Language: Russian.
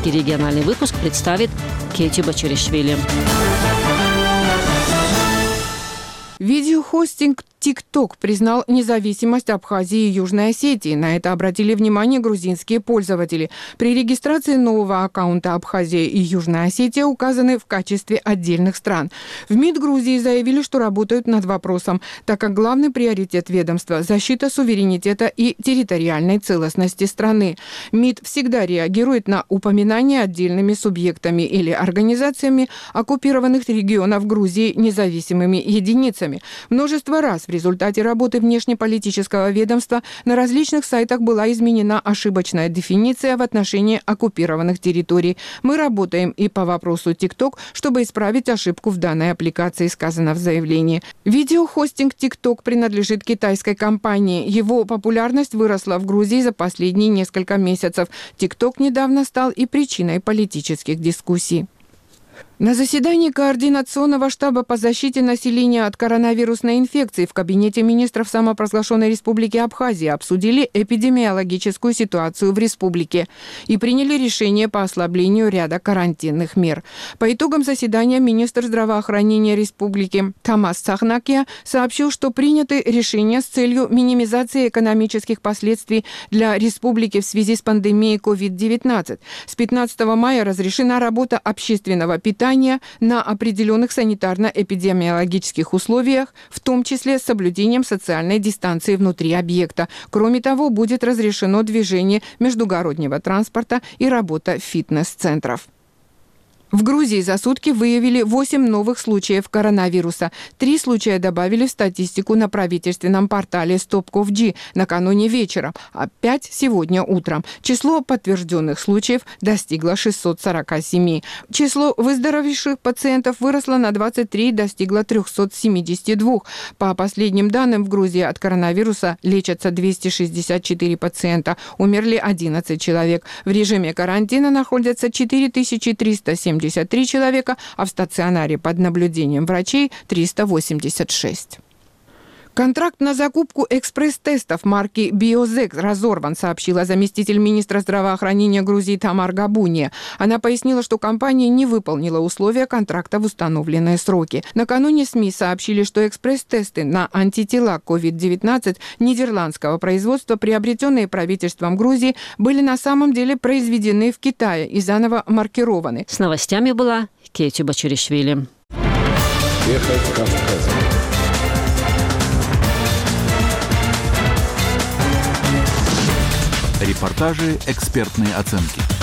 Русский региональный выпуск представит Кейти Бачаришвили. Видеохостинг TikTok признал независимость Абхазии и Южной Осетии. На это обратили внимание грузинские пользователи. При регистрации нового аккаунта Абхазия и Южная Осетия указаны в качестве отдельных стран. В МИД Грузии заявили, что работают над вопросом, так как главный приоритет ведомства – защита суверенитета и территориальной целостности страны. МИД всегда реагирует на упоминания отдельными субъектами или организациями оккупированных регионов Грузии независимыми единицами. Множество раз в результате работы внешнеполитического ведомства на различных сайтах была изменена ошибочная дефиниция в отношении оккупированных территорий. Мы работаем и по вопросу TikTok, чтобы исправить ошибку в данной аппликации, сказано в заявлении. Видеохостинг TikTok принадлежит китайской компании. Его популярность выросла в Грузии за последние несколько месяцев. TikTok недавно стал и причиной политических дискуссий. На заседании Координационного штаба по защите населения от коронавирусной инфекции в Кабинете министров самопровозглашенной Республики Абхазия обсудили эпидемиологическую ситуацию в республике и приняли решение по ослаблению ряда карантинных мер. По итогам заседания министр здравоохранения республики Тамас Сахнакия сообщил, что приняты решения с целью минимизации экономических последствий для республики в связи с пандемией COVID-19. С 15 мая разрешена работа общественного питания на определенных санитарно-эпидемиологических условиях, в том числе с соблюдением социальной дистанции внутри объекта. Кроме того, будет разрешено движение междугороднего транспорта и работа фитнес-центров. В Грузии за сутки выявили 8 новых случаев коронавируса. 3 случая добавили в статистику на правительственном портале Stop.gov накануне вечером, а 5 сегодня утром. Число подтвержденных случаев достигло 647. Число выздоровевших пациентов выросло на 23 и достигло 372. По последним данным, в Грузии от коронавируса лечатся 264 пациента. Умерли 11 человек. В режиме карантина находятся 4373 человека, а в стационаре под наблюдением врачей 386. Контракт на закупку экспресс-тестов марки «Биозек» разорван, сообщила заместитель министра здравоохранения Грузии Тамар Габуния. Она пояснила, что компания не выполнила условия контракта в установленные сроки. Накануне СМИ сообщили, что экспресс-тесты на антитела COVID-19 нидерландского производства, приобретенные правительством Грузии, были на самом деле произведены в Китае и заново маркированы. С новостями была Кейти Бачаришвили. Репортажи, экспертные оценки.